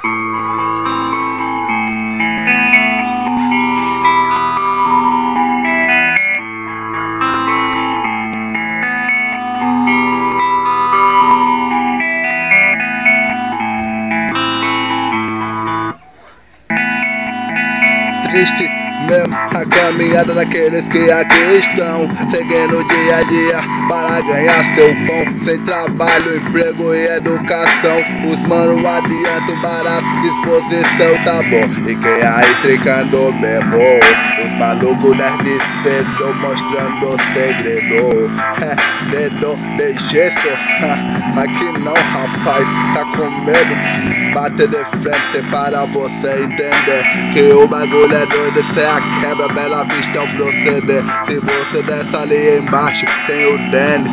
Triste mesmo a caminhada daqueles que aqui estão, seguindo dia a dia para ganhar seu pão, sem trabalho, emprego e educação. Os mano adiantam barato, disposição tá bom. E quem aí tricando mesmo, os malucos desde cedo mostrando o segredo. Dedo de gesso, aqui não rapaz, tá com medo? Bate de frente para você entender que o bagulho é doido, cê a quebra, Bela Vista é o proceder. Se você desce ali embaixo, tem o Dennis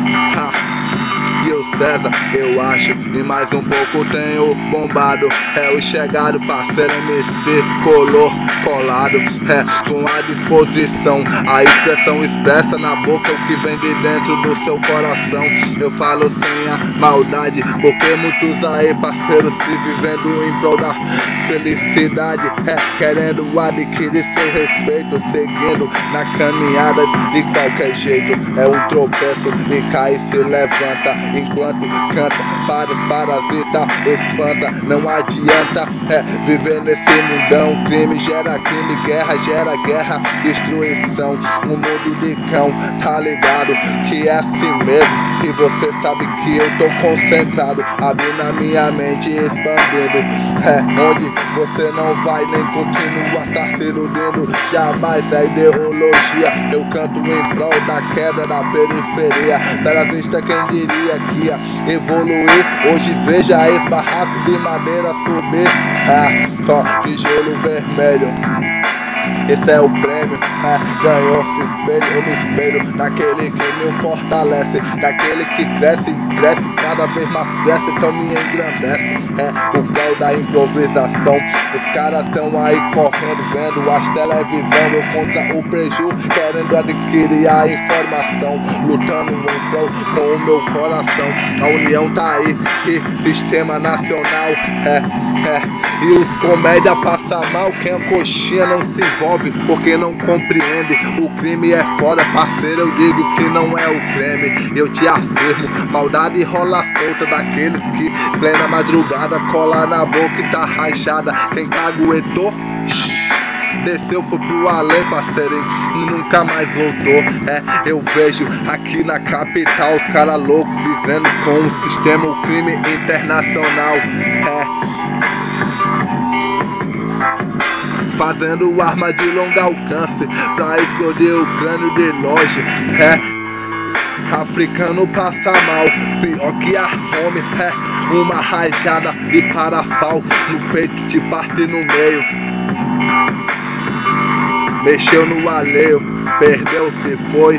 e o César, eu acho. E mais um pouco tem o Bombado, é o chegado, parceiro MC, colado, com a disposição. A expressão expressa na boca o que vem de dentro do seu coração. Eu falo sem a maldade, porque muitos aí, parceiros, se vivendo em prol da felicidade, querendo adquirir seu respeito, seguindo na caminhada de qualquer jeito. É um tropeço e cai e se levanta, enquanto canta para os parasitas, espanta. Não adianta viver nesse mundão. Crime gera crime, guerra gera guerra, destruição. Um mundo de cão, tá ligado? Que é assim mesmo. E você sabe que eu tô concentrado, abrindo a minha mente e expandindo. Onde você não vai nem continua, tá se iludindo. Jamais a ideologia, eu canto em prol da quebra da periferia. Bela Vista, quem diria que ia evoluir? Hoje veja esse barraco de madeira subir. Só tijolo vermelho, esse é o prêmio, ganhou, se espelho, eu me espelho naquele que me fortalece, naquele que cresce, cada vez mais cresce, então me engrandece. O prol da improvisação, os caras tão aí correndo, vendo as televisão, eu contra o preju, querendo adquirir a informação, lutando em prol com o meu coração. A união tá aí, e sistema nacional, e os comédia passa mal, quem é coxinha não se envolve, porque não compreende. O crime é foda, parceiro, eu digo que não é o creme. Eu te afirmo, maldade rola solta daqueles que plena madrugada cola na boca e tá rachada. Quem aguentou, desceu, foi pro além, parceiro, e nunca mais voltou. Eu vejo aqui na capital os caras loucos vivendo com o sistema, o crime internacional, fazendo arma de longo alcance pra explodir o crânio de longe. Africano passa mal, pior que a fome. Uma rajada de parafal no peito te parte no meio. Mexeu no alheio, perdeu, se foi,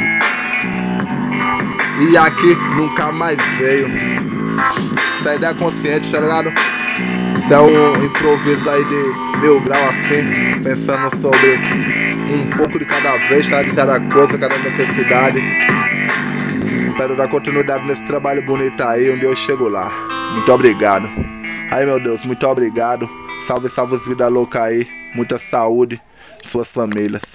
e aqui nunca mais veio. Essa ideia consciente, tá ligado? Isso é um improviso aí de 1000 graus assim, pensando sobre um pouco de cada vez, tá? De cada coisa, cada necessidade. Espero dar continuidade nesse trabalho bonito aí, onde eu chego lá. Muito obrigado. Ai meu Deus, muito obrigado. Salve, salve os vida louca aí. Muita saúde, suas famílias.